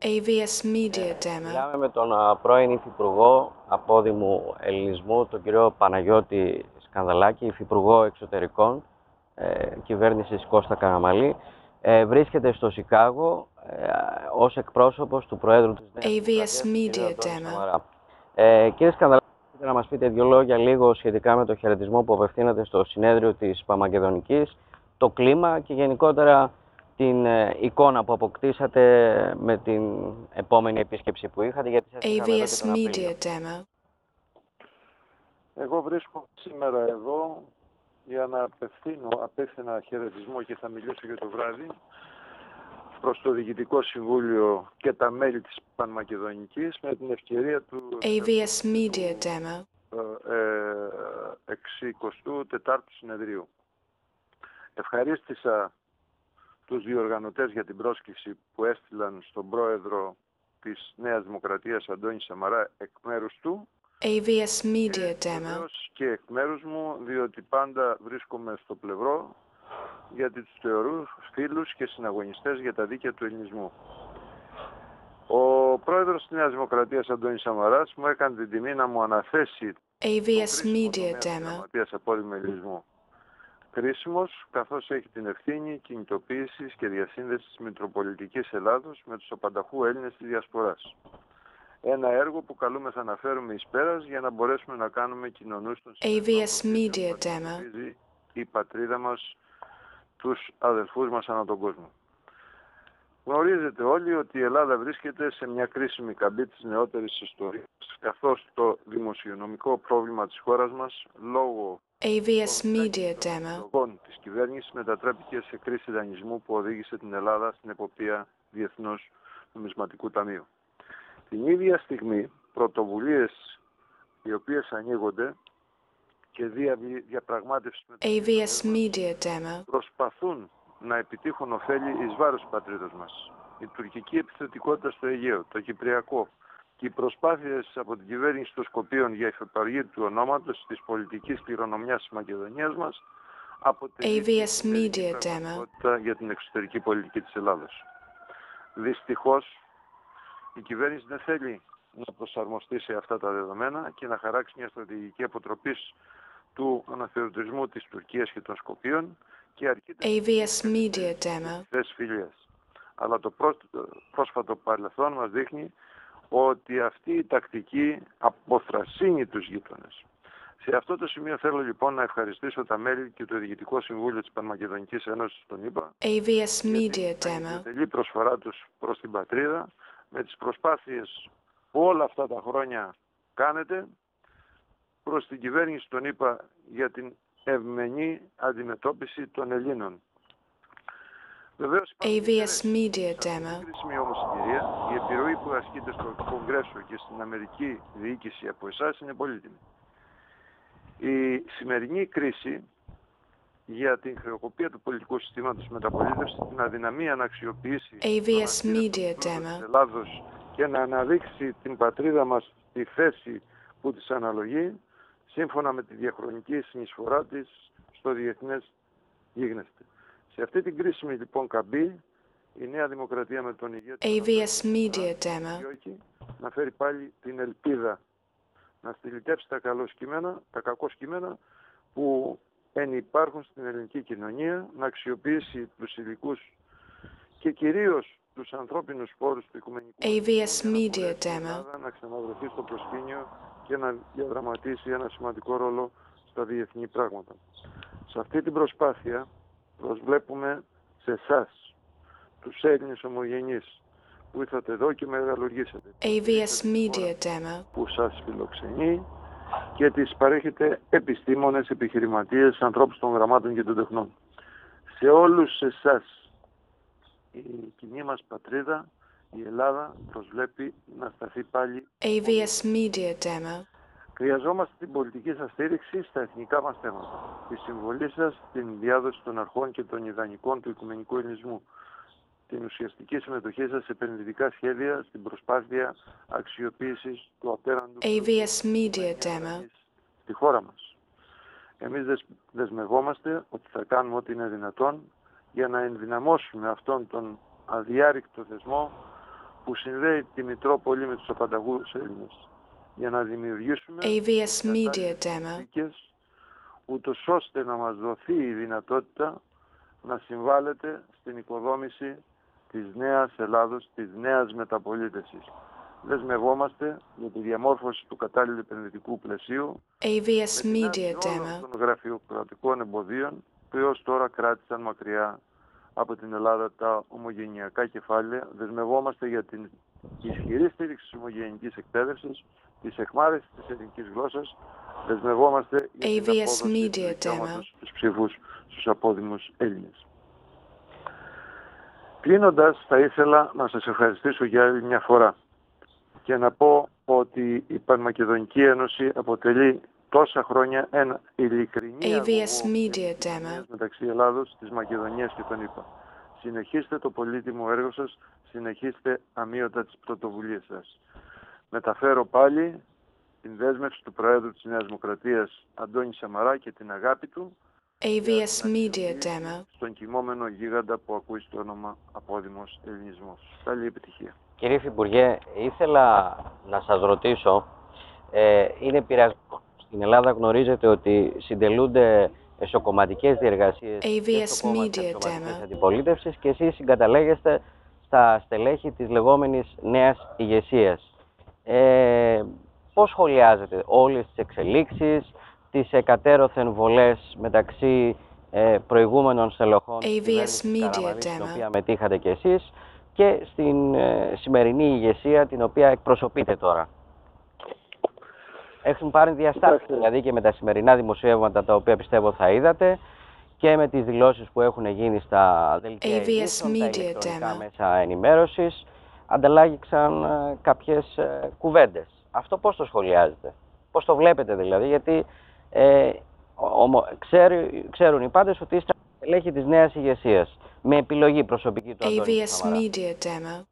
AVS Media Demo. Μιλάμε με τον πρώην Υφυπουργό Απόδημου Ελληνισμού, τον κύριο Παναγιώτη Σκανδαλάκη, Υφυπουργό Εξωτερικών, κυβέρνησης Κώστα Καραμανλή. Βρίσκεται στο Σικάγο ως εκπρόσωπος του Προέδρου της Νέας AVS Δημοκρατίας, Media Demo. Σαμαρά. Κύριε Σκανδαλάκη, θέλετε να μας πείτε δύο λόγια λίγο σχετικά με το χαιρετισμό που απευθύνατε στο συνέδριο της Παμακεδονικής, το κλίμα και γενικότερα την εικόνα που αποκτήσατε με την επόμενη επίσκεψη που είχατε, γιατί σας είχαμε εδώ και AVS τον Απρίλιο. Media Demo. Εγώ βρίσκομαι σήμερα εδώ για να απεύθυνα χαιρετισμό και θα μιλήσω για το βράδυ προς το Διοικητικό Συμβούλιο και τα μέλη της Πανμακεδονικής με την ευκαιρία του AVS Media Demo. 64ου συνεδρίου. Ευχαρίστησα τους διοργανωτές για την πρόσκληση που έστειλαν στον πρόεδρο της Νέας Δημοκρατίας Αντώνη Σαμαρά εκ μέρους του AVS Media Demo. και εκ μέρους μου, διότι πάντα βρίσκομαι στο πλευρό γιατί τους θεωρώ φίλους και συναγωνιστές για τα δίκαια του ελληνισμού. Ο πρόεδρος της Νέας Δημοκρατίας Αντώνης Σαμαράς μου έκανε την τιμή να μου αναθέσει AVS Media Demo. Απόδημου Ελληνισμού. Κρίσιμος, καθώς έχει την ευθύνη κινητοποίησης και διασύνδεσης της Μητροπολιτικής Ελλάδος με τους απανταχού Έλληνες της Διασποράς. Ένα έργο που καλούμεθα να φέρουμε εις πέρας για να μπορέσουμε να κάνουμε κοινωνούς των AVS Media Demo. η πατρίδα μας, τους αδελφούς μας ανά τον κόσμο. Γνωρίζετε όλοι ότι η Ελλάδα βρίσκεται σε μια κρίσιμη καμπή της νεότερης ιστορίας, καθώς το δημοσιονομικό πρόβλημα της χώρας μας, λόγω AVS Media Demo. της κυβέρνησης, μετατράπηκε σε κρίση δανεισμού που οδήγησε την Ελλάδα στην εποπτεία Διεθνούς Νομισματικού Ταμείου. Την ίδια στιγμή, πρωτοβουλίες οι οποίες ανοίγονται και διαπραγμάτευση με AVS Media Demo. προσπαθούν να επιτύχουν ωφέλη εις βάρος της πατρίδας μας. Η τουρκική επιθετικότητα στο Αιγαίο, το Κυπριακό και οι προσπάθειες από την κυβέρνηση των Σκοπίων για υφεπαργή του ονόματος της πολιτικής κληρονομιάς της Μακεδονίας μας αποτελεί AVS Media Demo. για την εξωτερική πολιτική της Ελλάδος. Δυστυχώς, η κυβέρνηση δεν θέλει να προσαρμοστεί σε αυτά τα δεδομένα και να χαράξει μια στρατηγική αποτροπής του αναθεωρητισμού της Τουρκίας και των Σκοπίων και αρκείται AVS Media Demo. θέσεις φιλίας. Αλλά το πρόσφατο παρελθόν μας δείχνει ότι αυτή η τακτική αποθρασύνει τους γείτονες. Σε αυτό το σημείο θέλω λοιπόν να ευχαριστήσω τα μέλη και το Διοικητικό Συμβούλιο της Πανμακεδονικής Ένωσης των ΗΠΑ AVS Media για Demo. την προσφορά τους προς την πατρίδα με τις προσπάθειες που όλα αυτά τα χρόνια κάνετε προς την κυβέρνηση των ΗΠΑ για την ευμενή αντιμετώπιση των Ελλήνων. Βεβαίως, AVS Media Demo. κρίσιμη όμως συγκυρία, η επιρροή που ασκείται στο Κογκρέσο και στην Αμερική διοίκηση από εσάς είναι πολύτιμη. Η σημερινή κρίση για την χρεοκοπία του πολιτικού συστήματος μεταπολίτευση, την αδυναμία να αξιοποιήσει AVS Media της Demo. Ελλάδος και να αναδείξει την πατρίδα μας στη θέση που της αναλογεί, σύμφωνα με τη διαχρονική συνεισφορά της στο διεθνές γίγνεσθε. Σε αυτή την κρίσιμη λοιπόν καμπή, η Νέα Δημοκρατία με τον ηγέτη AVS Media Demo. να φέρει πάλι την ελπίδα, να στυλιτεύσει τα κακό κείμενα που υπάρχουν στην ελληνική κοινωνία, να αξιοποιήσει τους υλικούς και κυρίως τους ανθρώπινους πόρους του Οικουμενικού AVS Media Demo. να ξαναβρεθεί στο προσκήνιο και να διαδραματίσει ένα σημαντικό ρόλο στα διεθνή πράγματα. Σε αυτή την προσπάθεια προσβλέπουμε σε εσάς, τους Έλληνες ομογενείς, που ήρθατε εδώ και μεγαλουργήσατε. AVS Media Demo. Που σας φιλοξενεί και τις παρέχετε επιστήμονες, επιχειρηματίες, ανθρώπους των γραμμάτων και των τεχνών. Σε όλους εσάς η κοινή μας πατρίδα, η Ελλάδα, προσβλέπει να σταθεί πάλι. AVS Media Demo. Χρειαζόμαστε την πολιτική σας στήριξη στα εθνικά μας θέματα. Τη συμβολή σας στην διάδοση των αρχών και των ιδανικών του οικουμενικού ελληνισμού. Την ουσιαστική συμμετοχή σας σε επενδυτικά σχέδια στην προσπάθεια αξιοποίησης του απέραντου AVS Media Demo. στη χώρα μας. Εμείς δεσμευόμαστε ότι θα κάνουμε ό,τι είναι δυνατόν για να ενδυναμώσουμε αυτόν τον αδιάρρηκτο θεσμό που συνδέει τη Μητρόπολη με τους απανταχούς Έλληνες, για να δημιουργήσουμε AVS Media Demo. συνθήκες, ούτως ώστε να μας δοθεί η δυνατότητα να συμβάλλεται στην οικοδόμηση της νέας Ελλάδος, της νέας μεταπολίτευσης. Δεσμευόμαστε για τη διαμόρφωση του κατάλληλου επενδυτικού πλαισίου AVS με την Media άρση όλων Demo. των γραφειοκρατικών εμποδίων που έως τώρα κράτησαν μακριά από την Ελλάδα τα ομογενειακά κεφάλαια. Δεσμευόμαστε για την ισχυρή στήριξη της ομογενειακής εκπαίδευσης, της εκμάθησης της ελληνικής γλώσσας. Δεσμευόμαστε για την AVS απόδοση του Media δικαιώματος στους ψήφους στους απόδημους Έλληνες. Κλείνοντας, θα ήθελα να σας ευχαριστήσω για άλλη μια φορά και να πω ότι η Πανμακεδονική Ένωση αποτελεί τόσα χρόνια ένα ειλικρινή αγωγό Media Demo. μεταξύ Ελλάδος, της Μακεδονίας και των ΗΠΑ. Συνεχίστε το πολύτιμο έργο σας, συνεχίστε αμύωτα τις πρωτοβουλίες σας. Μεταφέρω πάλι την δέσμευση του Προέδρου της Νέας Δημοκρατίας Αντώνη Σαμαρά και την αγάπη του AVS Media Demo. στον κοιμόμενο γίγαντα που ακούει στο όνομα Απόδημος Ελληνισμός. Καλή επιτυχία. Κύριε Υφυπουργέ, ήθελα να σας ρωτήσω, είναι πειρασμό. Στην Ελλάδα γνωρίζετε ότι συντελούνται εσωκομματικές διεργασίες και στο κόμμα της αξιωματικής αντιπολίτευσης και εσείς συγκαταλέγεστε στα στελέχη της λεγόμενης νέας ηγεσίας. Πώς σχολιάζετε όλες τις εξελίξεις, τις εκατέρωθεν βολές μεταξύ προηγούμενων στελεχών της κυβέρνησης Καραμανλής, στην οποία μετήχατε κι εσείς, και στην σημερινή ηγεσία την οποία εκπροσωπείτε τώρα? Έχουν πάρει διαστάσεις δηλαδή και με τα σημερινά δημοσιεύματα, τα οποία πιστεύω θα είδατε, και με τις δηλώσεις που έχουν γίνει στα δελτία ειδήσεων, τα ηλεκτρονικά μέσα ενημέρωσης, ανταλλάγηξαν κάποιες κουβέντες. Αυτό πώς το σχολιάζετε, πώς το βλέπετε δηλαδή, γιατί ξέρουν οι πάντες ότι είστε στελέχη της νέας ηγεσίας, με επιλογή προσωπική του Αντώνη Σαμαρά.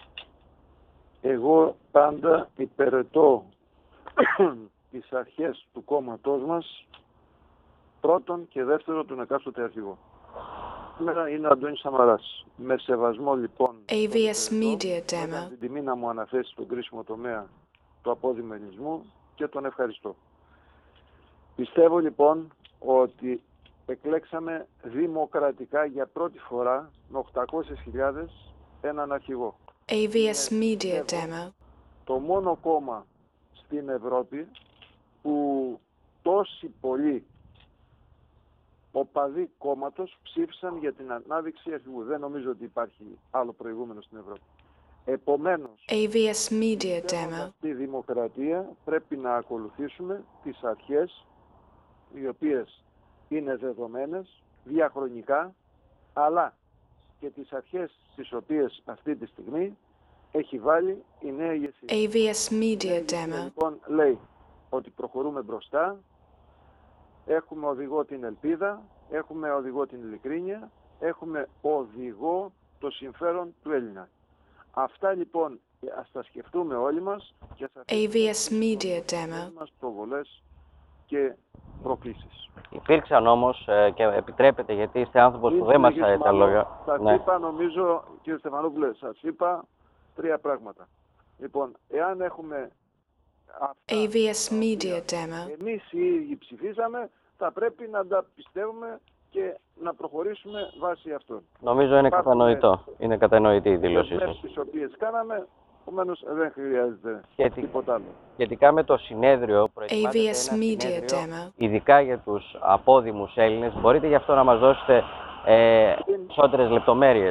Εγώ πάντα υπηρετώ τις αρχές του κόμματός μας, πρώτον και δεύτερον τον εκάστοτε αρχηγό. Σήμερα είναι ο Αντώνης Σαμαράς. Με σεβασμό λοιπόν την τιμή να μου αναθέσει στον κρίσιμο τομέα του απόδημου ελληνισμού και τον ευχαριστώ. Πιστεύω λοιπόν ότι εκλέξαμε δημοκρατικά για πρώτη φορά με 800.000 έναν αρχηγό. AVS Media Demo. Το μόνο κόμμα στην Ευρώπη που τόσοι πολλοί οπαδοί κόμματος ψήφισαν για την ανάδειξη αρχηγού. Δεν νομίζω ότι υπάρχει άλλο προηγούμενο στην Ευρώπη. Επομένως, AVS Media Demo. στη δημοκρατία πρέπει να ακολουθήσουμε τις αρχές οι οποίες είναι δεδομένες διαχρονικά, αλλά και τις αρχές τις οποίες αυτή τη στιγμή έχει βάλει η νέα ηγεσία. AVS Media Demo. Λοιπόν, λέει ότι προχωρούμε μπροστά, έχουμε οδηγό την ελπίδα, έχουμε οδηγό την ειλικρίνεια, έχουμε οδηγό το συμφέρον του Έλληνα. Αυτά λοιπόν ας τα σκεφτούμε όλοι μας και ας AVS Media Demo. μας προβολές και προκλήσεις. Υπήρξαν όμως, και επιτρέπετε γιατί είστε άνθρωπος που δεν μας αρέσει τα λόγια. Σας είπα, νομίζω, κύριε Στεφανόπουλε, σας είπα 3 πράγματα. Λοιπόν, εάν έχουμε αυτά AVS Media Demo. εμείς οι ίδιοι ψηφίσαμε, θα πρέπει να τα πιστεύουμε και να προχωρήσουμε βάσει αυτών. Νομίζω είναι κατανοητό. Είναι κατανοητή η δήλωσή σας. Τις οποίες κάναμε, επομένως δεν χρειάζεται τίποτα άλλο. Σχετικά με το συνέδριο, προετοιμάζεται ένα συνέδριο ειδικά για τους απόδημους Έλληνες. Μπορείτε γι' αυτό να μας δώσετε περισσότερες λεπτομέρειες?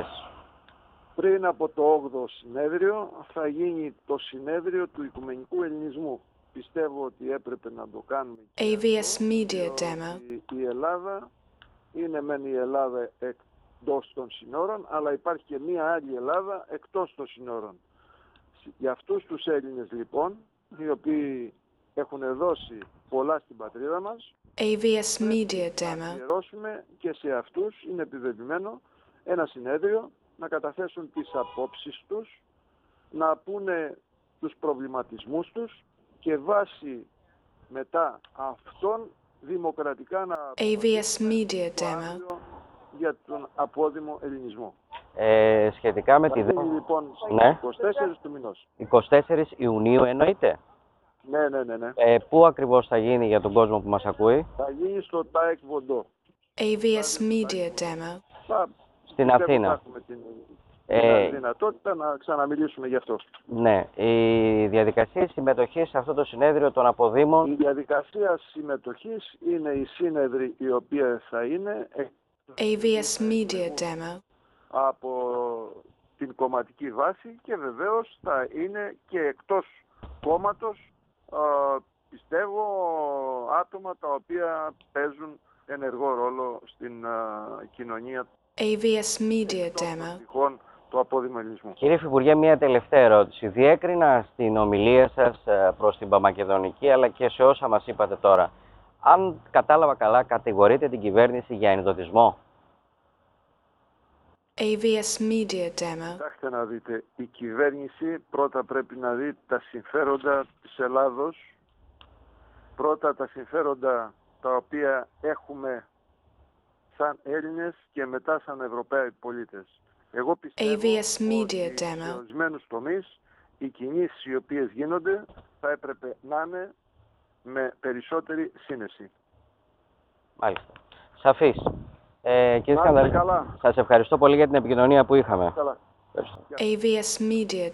Πριν από το 8ο συνέδριο θα γίνει το συνέδριο του Οικουμενικού Ελληνισμού. Πιστεύω ότι έπρεπε να το κάνουμε. AVS Media Demo. Η Ελλάδα είναι μεν η Ελλάδα εκτός των συνόρων, αλλά υπάρχει και μία άλλη Ελλάδα εκτός των συνόρων. Για αυτούς τους Έλληνες λοιπόν, οι οποίοι έχουν δώσει πολλά στην πατρίδα μας, AVS Media να Demo. αφιερώσουμε και σε αυτούς, είναι επιβεβαιωμένο, ένα συνέδριο, να καταθέσουν τις απόψεις τους, να πούνε τους προβληματισμούς τους και βάσει μετά αυτών δημοκρατικά να AVS Media Demo. για τον απόδημο ελληνισμό. Σχετικά με Θα τη γίνει λοιπόν στις Ναι. 24 του μηνός. 24 Ιουνίου εννοείται. Ναι. Πού ακριβώς θα γίνει για τον κόσμο που μας ακούει? Θα γίνει στο ΤΑΕΚ Βοντό. AVS Media Demo. Στην πιστεύω Αθήνα. θα έχουμε την Ε, δυνατότητα να ξαναμιλήσουμε γι' αυτό. Ναι, η διαδικασία συμμετοχής σε αυτό το συνέδριο των αποδήμων. Η διαδικασία συμμετοχής είναι οι σύνεδροι οι οποίοι θα είναι AVS Media Demo. από την κομματική βάση και βεβαίως θα είναι και εκτός κόμματος, πιστεύω, άτομα τα οποία παίζουν ενεργό ρόλο στην κοινωνία AVS Media των Demo. προσφυγών του αποδημελισμού. Κύριε Υφυπουργέ, μια τελευταία ερώτηση. Διέκρινα στην ομιλία σας προς την Παμακεδονική αλλά και σε όσα μας είπατε τώρα. Αν κατάλαβα καλά, κατηγορείτε την κυβέρνηση για ενδοτισμό. AVS Media Demo. Κοιτάξτε να δείτε, η κυβέρνηση πρώτα πρέπει να δει τα συμφέροντα της Ελλάδος, πρώτα τα συμφέροντα τα οποία έχουμε σαν Έλληνες και μετά σαν Ευρωπαίοι πολίτες. Εγώ πιστεύω AVS Media ότι σε Demo. ορισμένους τομείς οι κινήσεις οι οποίες γίνονται θα έπρεπε να είναι με περισσότερη σύνεση. Μάλιστα. Σαφής. Κύριε Να είστε Σκανδαλή, καλά. σας ευχαριστώ πολύ για την επικοινωνία που είχαμε. Καλά. Ευχαριστώ. AVS Media